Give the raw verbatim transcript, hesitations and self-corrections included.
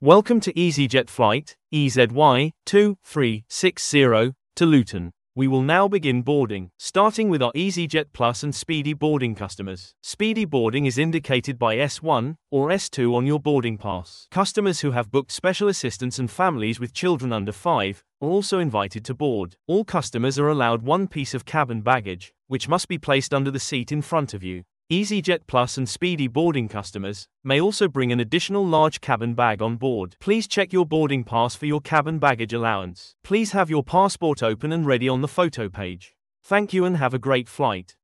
Welcome to EasyJet Flight, E Z Y two three six zero, to Luton. We will now begin boarding, starting with our EasyJet Plus and Speedy Boarding customers. Speedy Boarding is indicated by S one or S two on your boarding pass. Customers who have booked special assistance and families with children under five are also invited to board. All customers are allowed one piece of cabin baggage, which must be placed under the seat in front of you. EasyJet Plus and Speedy Boarding customers may also bring an additional large cabin bag on board. Please check your boarding pass for your cabin baggage allowance. Please have your passport open and ready on the photo page. Thank you and have a great flight.